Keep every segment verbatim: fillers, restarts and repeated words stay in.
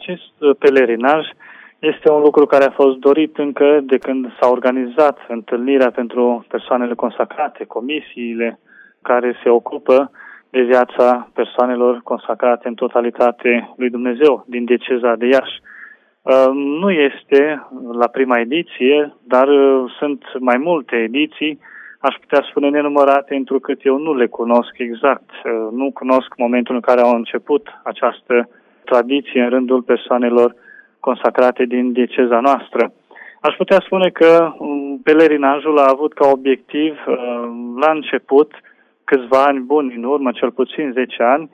acest pelerinaj este un lucru care a fost dorit încă de când s-a organizat întâlnirea pentru persoanele consacrate, comisiile care se ocupă de viața persoanelor consacrate în totalitate lui Dumnezeu din dieceza de Iași. Nu este la prima ediție, dar sunt mai multe ediții, aș putea spune nenumărate, întrucât eu nu le cunosc exact. Nu cunosc momentul în care au început această tradiție în rândul persoanelor consacrate din dieceza noastră. Aș putea spune că pelerinajul a avut ca obiectiv, la început, câțiva ani buni în urmă, cel puțin zece ani,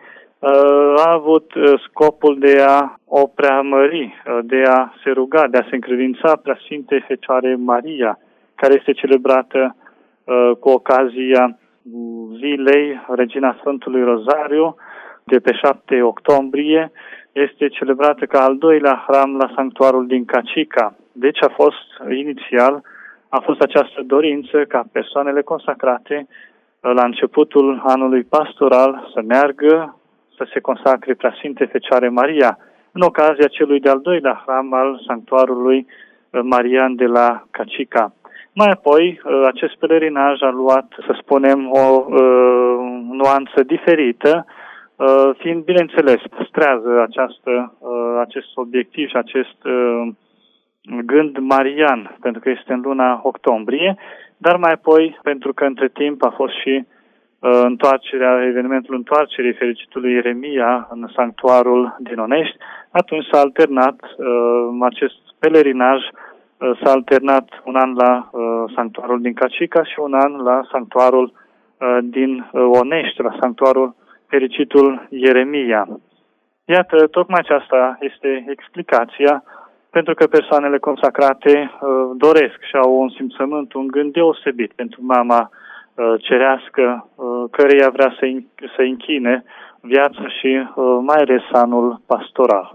a avut scopul de a o preamări, de a se ruga, de a se încredința Preasfintei Fecioare Maria, care este celebrată cu ocazia zilei Regina Sfântului Rozariu de pe șapte octombrie, este celebrată ca al doilea hram la sanctuarul din Cacica. Deci a fost, inițial, a fost această dorință ca persoanele consacrate la începutul anului pastoral să meargă, să se consacre Preasfinte Fecioare Maria, în ocazia celui de-al doilea hram al sanctuarului marian de la Cacica. Mai apoi, acest pelerinaj a luat, să spunem, o uh, nuanță diferită, uh, fiind, bineînțeles, păstrează această, uh, acest obiectiv și acest uh, gând marian, pentru că este în luna octombrie, dar mai apoi, pentru că între timp a fost și uh, întoarcerea, evenimentul întoarcerii fericitului Ieremia în sanctuarul din Onești, atunci s-a alternat uh, acest pelerinaj, uh, s-a alternat un an la uh, sanctuarul din Cacica și un an la sanctuarul uh, din uh, Onești, la sanctuarul fericitul Ieremia. Iată, tocmai aceasta este explicația, pentru că persoanele consacrate uh, doresc și au un simțământ, un gând deosebit pentru mama uh, cerească, uh, căreia vrea să, să închine viața și uh, mai ales anul pastoral.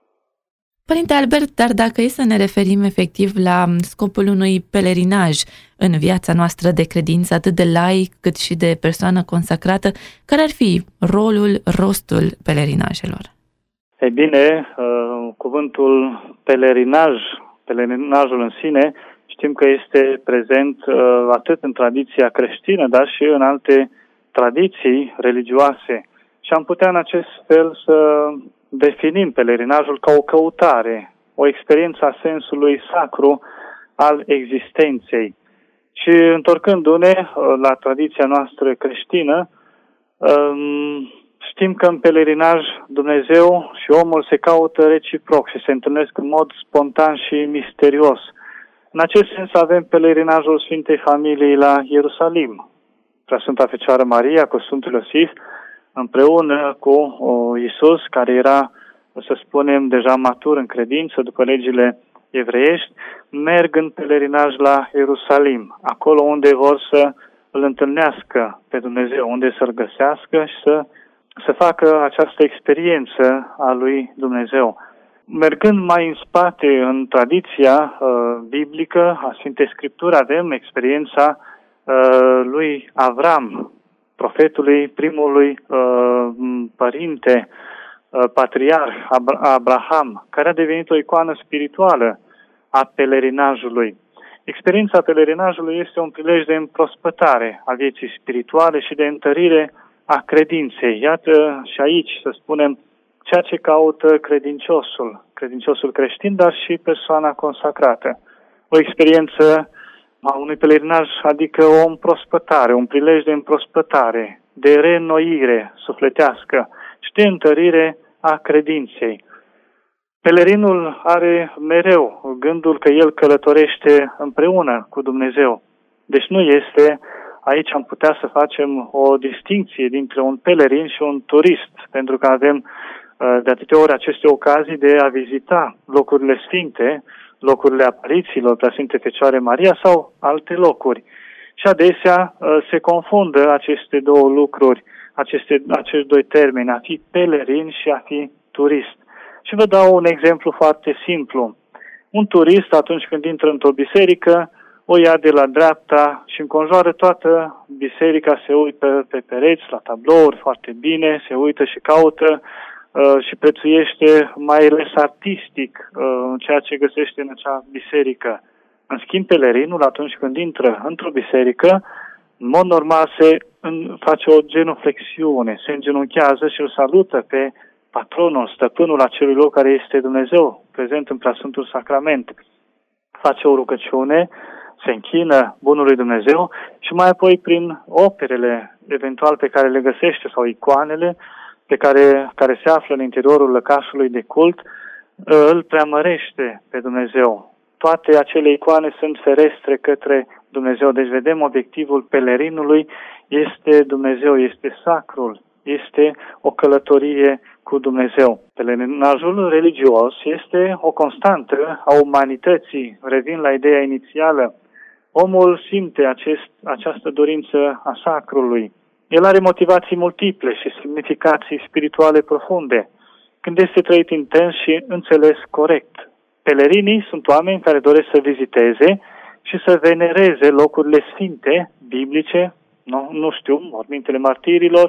Părinte Albert, dar dacă e să ne referim efectiv la scopul unui pelerinaj în viața noastră de credință, atât de laic cât și de persoană consacrată, care ar fi rolul, rostul pelerinajelor? Ei bine, uh, cuvântul pelerinaj, pelerinajul în sine, știm că este prezent uh, atât în tradiția creștină, dar și în alte tradiții religioase. Și am putea în acest fel să definim pelerinajul ca o căutare, o experiență a sensului sacru al existenței. Și întorcându-ne uh, la tradiția noastră creștină, um, știm că în pelerinaj Dumnezeu și omul se caută reciproc și se întâlnesc în mod spontan și misterios. În acest sens avem pelerinajul Sfintei Familiei la Ierusalim. Preasfânta Fecioară Maria cu Sfântul Iosif, împreună cu Iisus, care era, să spunem, deja matur în credință după legile evreiești, merg în pelerinaj la Ierusalim, acolo unde vor să îl întâlnească pe Dumnezeu, unde să-L găsească și să să facă această experiență a lui Dumnezeu. Mergând mai în spate în tradiția uh, biblică a Sfintei Scripturi, avem experiența uh, lui Avram, profetului, primului uh, părinte, uh, patriarh Ab- Abraham, care a devenit o icoană spirituală a pelerinajului. Experiența pelerinajului este un prilej de împrospătare a vieții spirituale și de întărire a credinței. Iată și aici, să spunem, ceea ce caută credinciosul, credinciosul creștin, dar și persoana consacrată. O experiență a unui pelerinaj, adică o împrospătare, un prilej de împrospătare, de reînnoire sufletească și de întărire a credinței. Pelerinul are mereu gândul că el călătorește împreună cu Dumnezeu. Deci nu este... Aici am putea să facem o distinție dintre un pelerin și un turist, pentru că avem de atâtea ori aceste ocazii de a vizita locurile sfinte, locurile aparițiilor Preasfinte Fecioare Maria sau alte locuri. Și adesea se confundă aceste două lucruri, aceste, acești doi termeni, a fi pelerin și a fi turist. Și vă dau un exemplu foarte simplu. Un turist, atunci când intră într-o biserică, o ia de la dreapta și înconjoară toată biserica, se uită pe pereți, la tablouri foarte bine, se uită și caută și prețuiește mai ales artistic ceea ce găsește în acea biserică. În schimb, pelerinul, atunci când intră într-o biserică, în mod normal se face o genuflexiune, se îngenunchează și îl salută pe patronul, stăpânul acelui loc care este Dumnezeu, prezent în Preasfântul Sacrament. Face o rugăciune, se închină bunului Dumnezeu și mai apoi prin operele eventual pe care le găsește sau icoanele pe care, care se află în interiorul lăcașului de cult, îl preamărește pe Dumnezeu. Toate acele icoane sunt ferestre către Dumnezeu. Deci vedem obiectivul pelerinului este Dumnezeu, este sacrul, este o călătorie cu Dumnezeu. Pelerinajul religios este o constantă a umanității. Revin la ideea inițială. Omul simte acest, această dorință a sacrului. El are motivații multiple și semnificații spirituale profunde, când este trăit intens și înțeles corect. Pelerinii sunt oameni care doresc să viziteze și să venereze locurile sfinte, biblice, nu, nu știu, mormintele martirilor.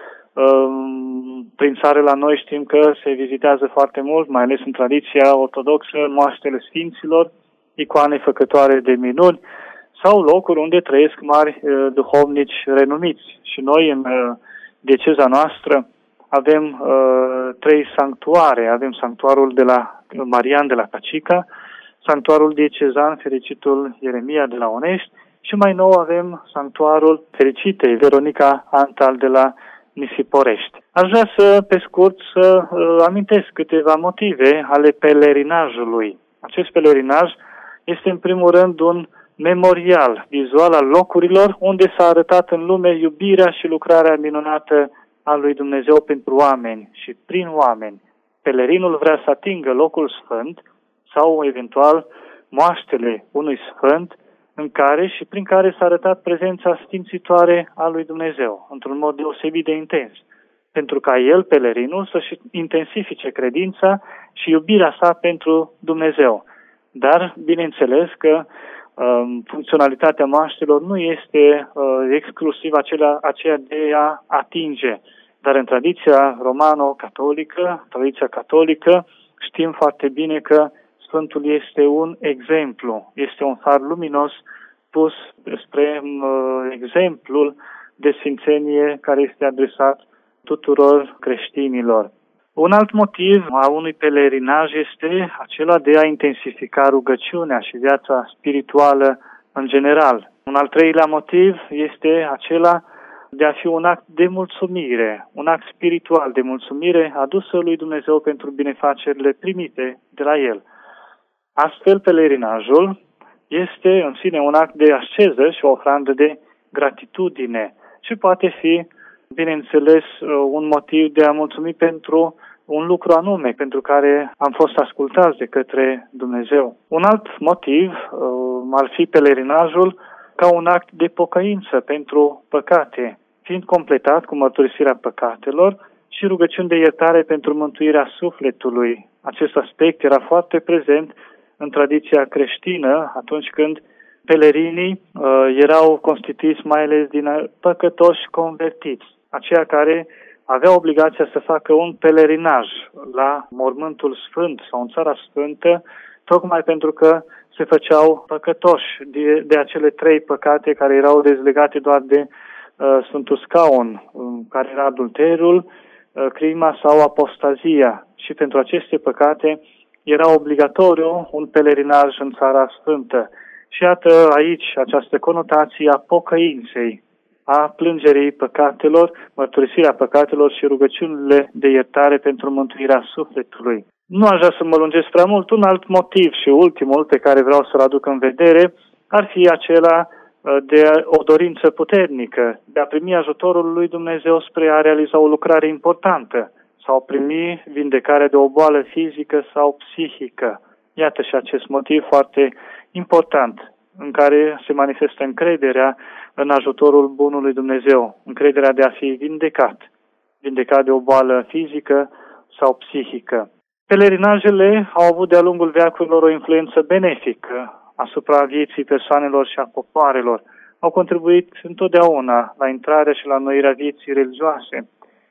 Prin țară la noi știm că se vizitează foarte mult, mai ales în tradiția ortodoxă, moaștele sfinților, icoane făcătoare de minuni, sau locuri unde trăiesc mari uh, duhovnici renumiți. Și noi, în uh, dieceza noastră, avem uh, trei sanctuare. Avem sanctuarul de la Marian de la Cacica, sanctuarul diecezan, fericitul Ieremia de la Onești și mai nou avem sanctuarul fericitei Veronica Antal de la Nisiporești. Aș vrea să, pe scurt, să uh, amintesc câteva motive ale pelerinajului. Acest pelerinaj este, în primul rând, un memorial vizual al locurilor unde s-a arătat în lume iubirea și lucrarea minunată a lui Dumnezeu pentru oameni și prin oameni. Pelerinul vrea să atingă locul sfânt sau, eventual, moaștele unui sfânt în care și prin care s-a arătat prezența sfințitoare a lui Dumnezeu, într-un mod deosebit de intens, pentru ca el, pelerinul, să-și intensifice credința și iubirea sa pentru Dumnezeu. Dar, bineînțeles că funcționalitatea moaștelor nu este uh, exclusiv acelea, aceea de a atinge. Dar în tradiția romano-catolică, tradiția catolică, știm foarte bine că Sfântul este un exemplu, este un far luminos pus spre uh, exemplul de sfințenie care este adresat tuturor creștinilor. Un alt motiv a unui pelerinaj este acela de a intensifica rugăciunea și viața spirituală în general. Un al treilea motiv este acela de a fi un act de mulțumire, un act spiritual de mulțumire adusă lui Dumnezeu pentru binefacerile primite de la El. Astfel, pelerinajul este în sine un act de asceză și o ofrandă de gratitudine și poate fi, bineînțeles, un motiv de a mulțumi pentru un lucru anume pentru care am fost ascultați de către Dumnezeu. Un alt motiv ar fi pelerinajul ca un act de pocăință pentru păcate, fiind completat cu mărturisirea păcatelor și rugăciuni de iertare pentru mântuirea sufletului. Acest aspect era foarte prezent în tradiția creștină atunci când pelerinii uh, erau constituiți mai ales din păcătoși convertiți, aceia care aveau obligația să facă un pelerinaj la mormântul sfânt sau în țara sfântă, tocmai pentru că se făceau păcătoși de, de acele trei păcate care erau dezlegate doar de uh, Sfântul Scaun, care era adulterul, uh, crima sau apostazia. Și pentru aceste păcate era obligatoriu un pelerinaj în țara sfântă. Și iată aici această conotație a pocăinței, a plângerii păcatelor, mărturisirea păcatelor și rugăciunile de iertare pentru mântuirea sufletului. Nu aș vrea să mă lungesc prea mult. Un alt motiv și ultimul pe care vreau să-l aduc în vedere ar fi acela de o dorință puternică, de a primi ajutorul lui Dumnezeu spre a realiza o lucrare importantă sau primi vindecarea de o boală fizică sau psihică. Iată și acest motiv foarte important în care se manifestă încrederea în ajutorul bunului Dumnezeu, încrederea de a fi vindecat, vindecat de o boală fizică sau psihică. Pelerinajele au avut de-a lungul veacurilor o influență benefică asupra vieții persoanelor și a popoarelor. Au contribuit întotdeauna la intrarea și la înnoirea vieții religioase.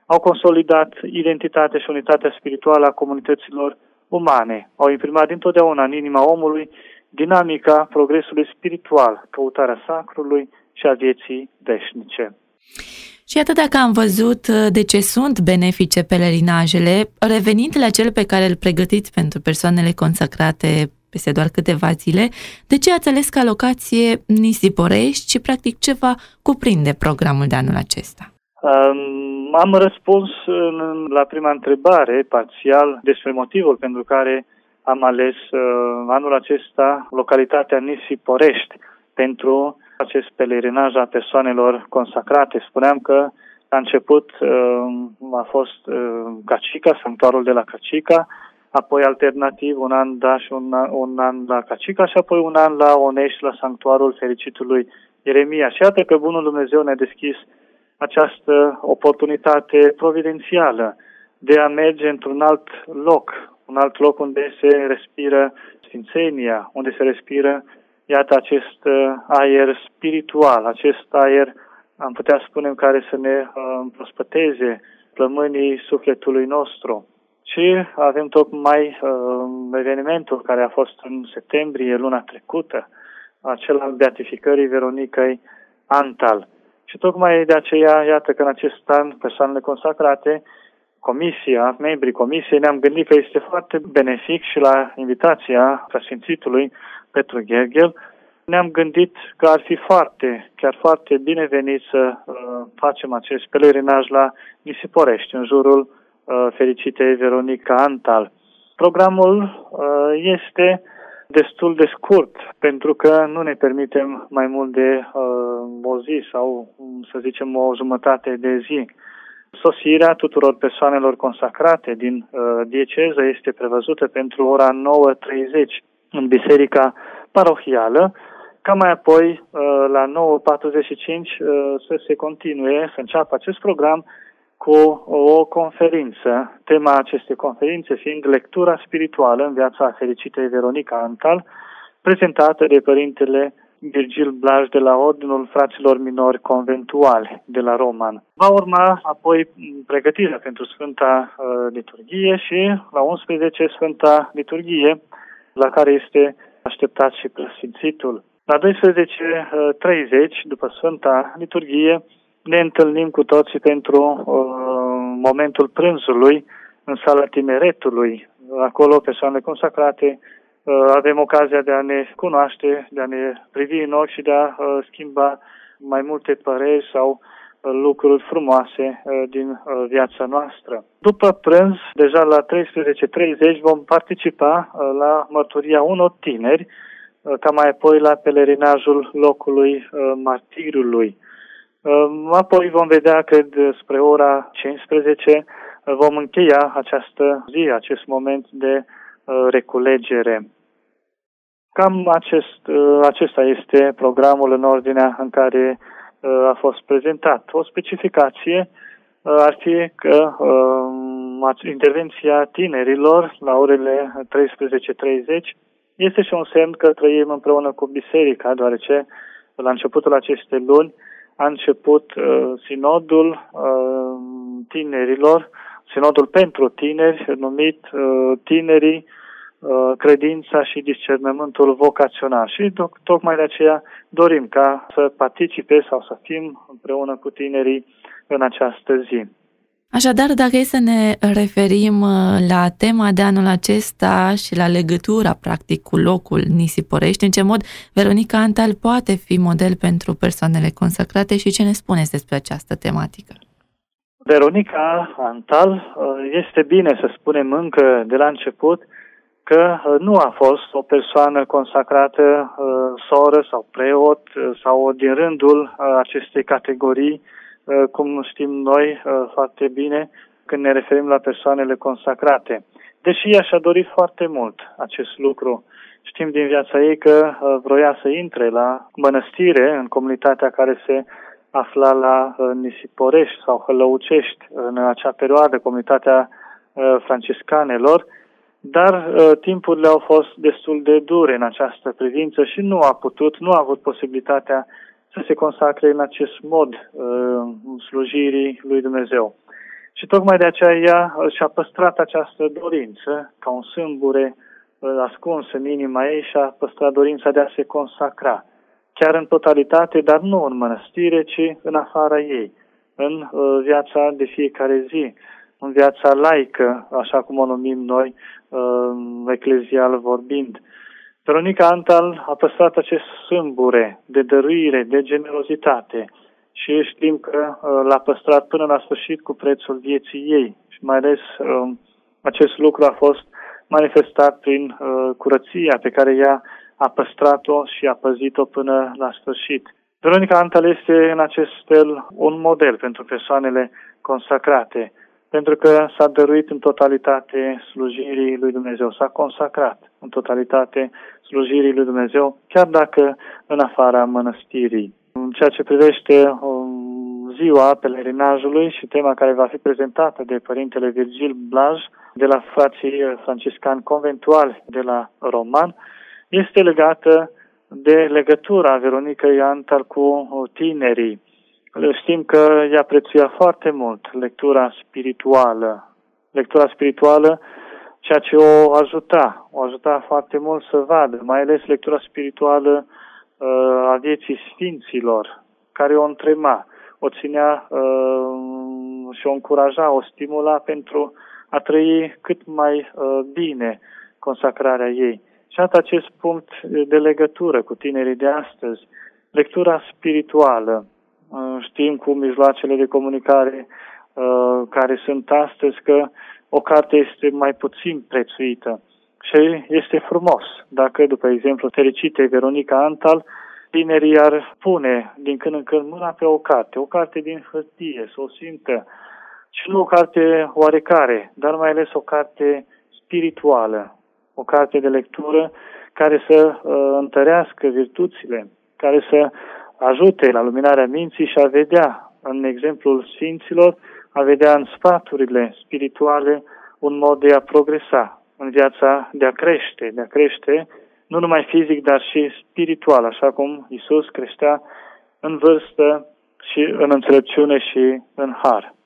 au consolidat identitatea și unitatea spirituală a comunităților umane, au imprimat dintotdeauna în inima omului dinamica progresului spiritual, căutarea sacrului și a vieții veșnice. Și atât dacă am văzut de ce sunt benefice pelerinajele, revenind la cel pe care îl pregătiți pentru persoanele consacrate peste doar câteva zile, de ce ați ales ca locație Nisiporești și practic ce va cuprinde programul de anul acesta? Um, am răspuns în, la prima întrebare parțial despre motivul pentru care am ales uh, anul acesta localitatea Nisiporești pentru acest pelerinaj a persoanelor consacrate. Spuneam că la început uh, a fost uh, Cacica, sanctuarul de la Cacica, apoi alternativ un an da și un an, un an la Cacica și apoi un an la Onești, la sanctuarul fericitului Ieremia. Și iată că Bunul Dumnezeu ne-a deschis această oportunitate providențială de a merge într-un alt loc, un alt loc unde se respiră sfințenia, unde se respiră, iată, acest aer spiritual, acest aer, am putea spune, care să ne împrospăteze plămânii sufletului nostru. Și avem tocmai uh, evenimentul care a fost în septembrie, luna trecută, acela al beatificării Veronicăi Antal. Și tocmai de aceea, iată că în acest an, persoanele consacrate, comisia, membrii comisiei, ne-am gândit că este foarte benefic și la invitația preasfințitului Petru Gherghel, ne-am gândit că ar fi foarte, chiar foarte binevenit să uh, facem acest pelerinaj la Nisiporești, în jurul uh, fericitei Veronica Antal. Programul uh, este destul de scurt, pentru că nu ne permitem mai mult de uh, o zi sau, să zicem, o jumătate de zi. Sosirea tuturor persoanelor consacrate din uh, dieceză este prevăzută pentru ora nouă treizeci în biserica parohială, ca mai apoi uh, la nouă patruzeci și cinci uh, să se continue, să înceapă acest program cu o conferință. Tema acestei conferințe fiind lectura spirituală în viața fericitei Veronica Antal, prezentată de părintele Virgil Blaj de la Ordinul Fraților Minori Conventuali de la Roman. Va urma apoi pregătirea pentru Sfânta uh, Liturghie și la unsprezece Sfânta Liturghie, la care este așteptat și preasfințitul. La douăsprezece treizeci, după Sfânta Liturghie, ne întâlnim cu toții pentru uh, momentul prânzului în sala Tineretului. Acolo, persoanele consacrate, uh, avem ocazia de a ne cunoaște, de a ne privi în ochi și de a uh, schimba mai multe păreri sau uh, lucruri frumoase uh, din uh, viața noastră. După prânz, deja la treisprezece treizeci, vom participa uh, la mărturia unor tineri, uh, ca mai apoi la pelerinajul locului uh, martirului. Apoi vom vedea că spre ora cincisprezece vom încheia această zi, acest moment de reculegere. Cam acest, acesta este programul în ordinea în care a fost prezentat. O specificație ar fi că intervenția tinerilor la orele treisprezece treizeci este și un semn că trăim împreună cu biserica, deoarece la începutul acestei luni a început uh, sinodul uh, tinerilor, sinodul pentru tineri, numit uh, Tinerii, uh, Credința și Discernământul Vocațional. Și to- tocmai de aceea dorim ca să participe sau să fim împreună cu tinerii în această zi. Așadar, dacă e să ne referim la tema de anul acesta și la legătura, practic, cu locul Nisiporești, în ce mod Veronica Antal poate fi model pentru persoanele consacrate și ce ne spuneți despre această tematică? Veronica Antal este bine să spunem încă de la început că nu a fost o persoană consacrată, soră sau preot sau din rândul acestei categorii, cum știm noi foarte bine când ne referim la persoanele consacrate. Deși ea și-a dorit foarte mult acest lucru. Știm din viața ei că vroia să intre la mănăstire, în comunitatea care se afla la Nisiporești sau Hălăucești în acea perioadă, comunitatea franciscanelor, dar timpurile au fost destul de dure în această privință și nu a putut, nu a avut posibilitatea să se consacre în acest mod uh, slujirii lui Dumnezeu. Și tocmai de aceea ea și-a păstrat această dorință, ca un sâmbure ascuns în inima ei, și-a păstrat dorința de a se consacra, chiar în totalitate, dar nu în mănăstire, ci în afara ei, în viața de fiecare zi, în viața laică, așa cum o numim noi, eclezial vorbind. Veronica Antal a păstrat acest sâmbure de dăruire, de generozitate și știm că l-a păstrat până la sfârșit cu prețul vieții ei. Și mai ales acest lucru a fost manifestat prin curăția pe care ea a păstrat-o și a păzit-o până la sfârșit. Veronica Antal este în acest fel un model pentru persoanele consacrate, pentru că s-a dăruit în totalitate slujirii lui Dumnezeu, s-a consacrat în totalitate slujirii lui Dumnezeu, chiar dacă în afara mănăstirii. În ceea ce privește ziua pelerinajului și tema care va fi prezentată de Părintele Virgil Blaj de la frații franciscani conventuali de la Roman, este legată de legătura Veronicăi Antal cu tinerii. Știm că ea prețuia foarte mult lectura spirituală. Lectura spirituală, ceea ce o ajuta, o ajuta foarte mult să vadă, mai ales lectura spirituală uh, a vieții sfinților, care o întrema, o ținea uh, și o încuraja, o stimula pentru a trăi cât mai uh, bine consacrarea ei. Și atât acest punct de legătură cu tinerii de astăzi, lectura spirituală. Știm cu mijloacele de comunicare uh, care sunt astăzi că o carte este mai puțin prețuită și este frumos dacă, după exemplu fericitei Veronica Antal, tinerii ar pune din când în când mâna pe o carte, o carte din hârtie, să o simtă, și nu o carte oarecare, dar mai ales o carte spirituală, o carte de lectură care să uh, întărească virtuțile, care să ajute la luminarea minții și a vedea, în exemplul Sfinților, a vedea în sfaturile spirituale un mod de a progresa în viața, de a crește, de a crește, nu numai fizic, dar și spiritual, așa cum Iisus creștea în vârstă și în înțelepciune și în har.